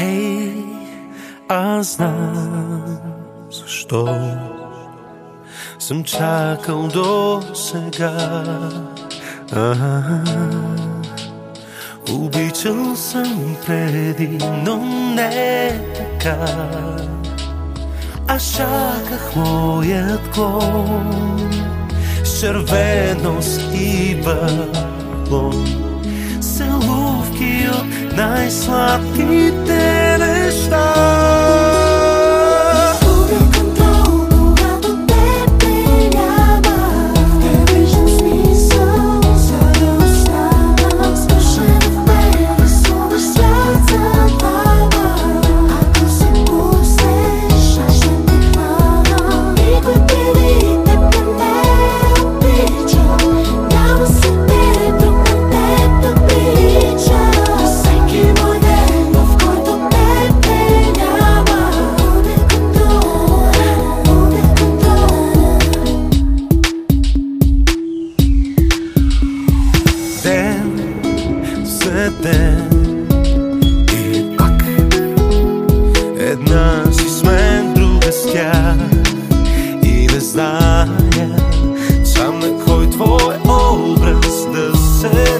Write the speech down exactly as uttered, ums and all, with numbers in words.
Хей, аз знам защо съм чакал до сега. Обичал съм преди, но не така. Аз чаках моят клон с червеност и балон, целувки от най-сладките неща. Ден и пак една си с мен, друга с тях. И не зная сам на кой твой образ да се